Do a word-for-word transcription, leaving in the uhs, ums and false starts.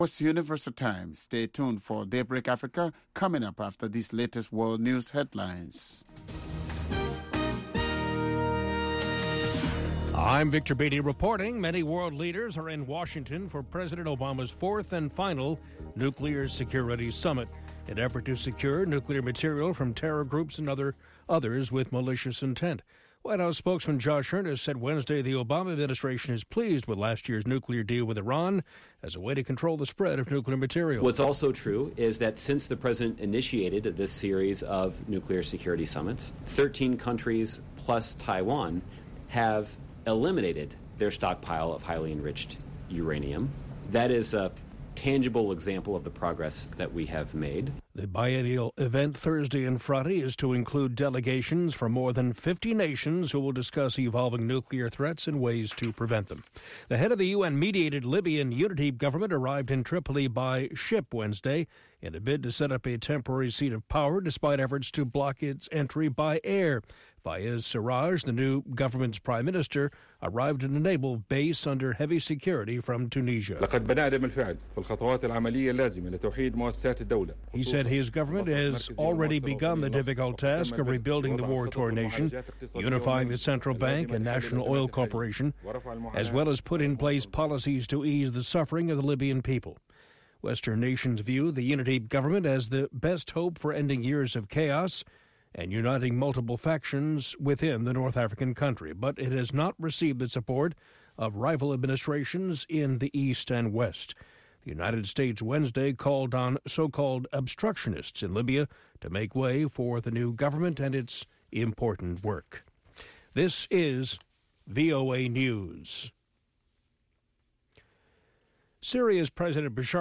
What's Universal Time? Stay tuned for Daybreak Africa coming up after these latest world news headlines. I'm Victor Beatty reporting. Many world leaders are in Washington for President Obama's fourth and final nuclear security summit, an effort to secure nuclear material from terror groups and other others with malicious intent. White House spokesman Josh Earnest said Wednesday the Obama administration is pleased with last year's nuclear deal with Iran as a way to control the spread of nuclear material. What's also true is that since the president initiated this series of nuclear security summits, thirteen countries plus Taiwan have eliminated their stockpile of highly enriched uranium. That is a tangible example of the progress that we have made. The biennial event Thursday and Friday is to include delegations from more than fifty nations who will discuss evolving nuclear threats and ways to prevent them. The head of the U N-mediated Libyan unity government arrived in Tripoli by ship Wednesday in a bid to set up a temporary seat of power despite efforts to block its entry by air. Fayez Sarraj, the new government's prime minister, arrived at a naval base under heavy security from Tunisia. He said his government has already begun the difficult task of rebuilding the war-torn nation, unifying the central bank and National Oil Corporation, as well as put in place policies to ease the suffering of the Libyan people. Western nations view the unity government as the best hope for ending years of chaos and uniting multiple factions within the North African country, but it has not received the support of rival administrations in the East and West. The United States Wednesday called on so-called obstructionists in Libya to make way for the new government and its important work. This is V O A News. Syria's President Bashar